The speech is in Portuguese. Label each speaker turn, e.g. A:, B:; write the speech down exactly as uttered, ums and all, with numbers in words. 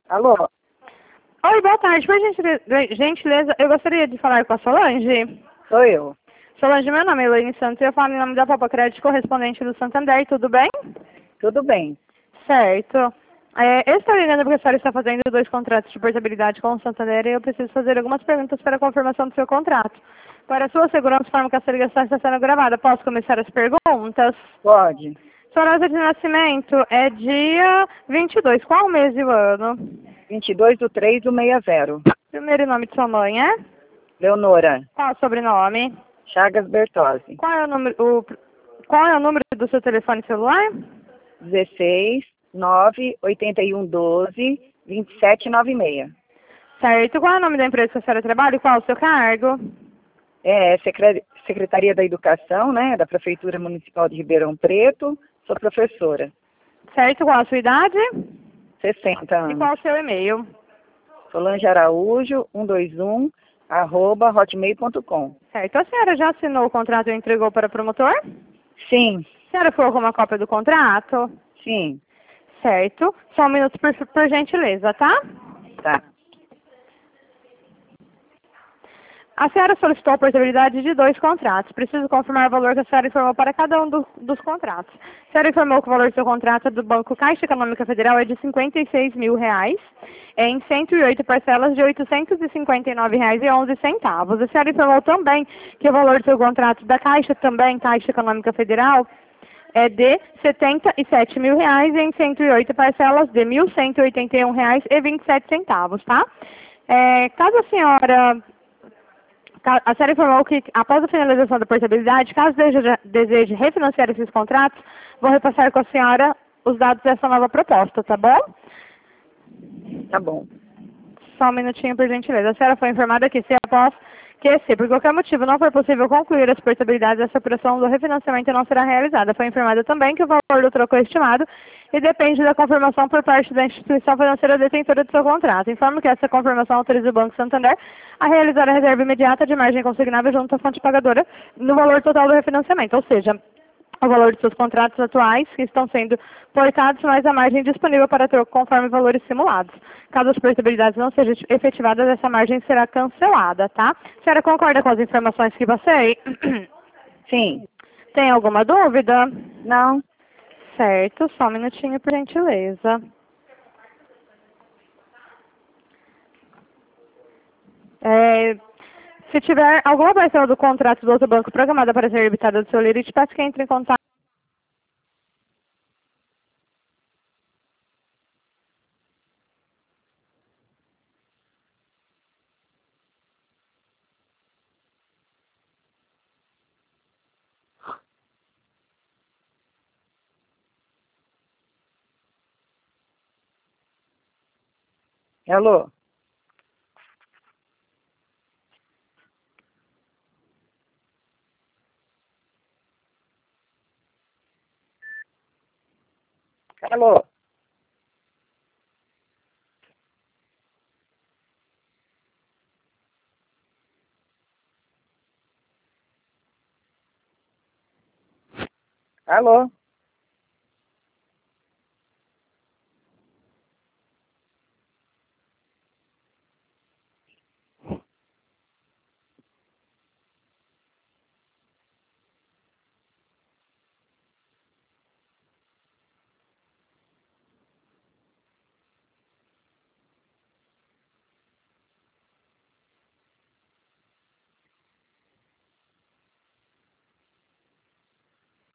A: Alô?
B: Oi, boa tarde. Por gentileza, gentileza, eu gostaria de falar com a Solange.
A: Sou eu.
B: Solange, meu nome é Elaine Santos e eu falo em nome da Papa Crédito, correspondente do Santander, tudo bem?
A: Tudo bem.
B: Certo. É, eu estou ligando porque a senhora está fazendo dois contratos de portabilidade com o Santander e eu preciso fazer algumas perguntas para a confirmação do seu contrato. Para a sua segurança, forma que essa ligação está sendo gravada. Posso começar as perguntas?
A: Pode.
B: Sua data de nascimento é dia vinte e dois. Qual o mês e o ano?
A: vinte e dois do três do sessenta.
B: Primeiro nome de sua mãe é?
A: Leonora.
B: Qual o sobrenome?
A: Chagas Bertozzi.
B: Qual é o número, o, qual é o número do seu telefone celular?
A: dezesseis, nove, oitenta e um, doze, vinte e sete, noventa e seis.
B: Certo. Qual é o nome da empresa que a senhora trabalha e qual é o seu cargo?
A: É Secre- Secretaria da Educação, né, da Prefeitura Municipal de Ribeirão Preto. Sou professora.
B: Certo. Qual a sua idade?
A: sessenta
B: E
A: anos.
B: qual o seu e-mail?
A: Solange Araújo, cento e vinte e um, arroba hotmail ponto com.
B: Certo. A senhora já assinou o contrato e entregou para o promotor?
A: Sim,
B: A senhora ficou com uma cópia do contrato?
A: sim.
B: Certo. Só um minuto, por, por gentileza, tá?
A: Tá.
B: A senhora solicitou a portabilidade de dois contratos. Preciso confirmar o valor que a senhora informou para cada um do, dos contratos. A senhora informou que o valor do seu contrato do Banco Caixa Econômica Federal é de cinquenta e seis mil reais, em cento e oito parcelas de oitocentos e cinquenta e nove reais e onze centavos. A senhora informou também que o valor do seu contrato da Caixa, também Caixa Econômica Federal, é de setenta e sete mil reais em cento e oito parcelas de mil cento e oitenta e um reais e vinte e sete centavos, tá? É, caso a senhora A senhora informou que, após a finalização da portabilidade, caso deseje, deseje refinanciar esses contratos, vou repassar com a senhora os dados dessa nova proposta, tá bom?
A: Tá bom.
B: Só um minutinho, por gentileza. A senhora foi informada que se após que se, por qualquer motivo, não for possível concluir as portabilidades, essa operação do refinanciamento não será realizada. Foi informada também que o valor do troco é estimado e depende da confirmação por parte da instituição financeira detentora do seu contrato. Informo que essa confirmação autoriza o Banco Santander a realizar a reserva imediata de margem consignável junto à fonte pagadora no valor total do refinanciamento, ou seja, o valor de seus contratos atuais que estão sendo portados, mais a margem disponível para troco conforme valores simulados. Caso as portabilidades não sejam efetivadas, essa margem será cancelada, tá? A senhora concorda com as informações que passei?
A: Sim.
B: Tem alguma dúvida?
A: Não.
B: Certo, só um minutinho, por gentileza. É, se tiver alguma parcela do contrato do outro banco programada para ser debitada do seu limite, peço que entre em contato.
A: Alô? Alô? Alô?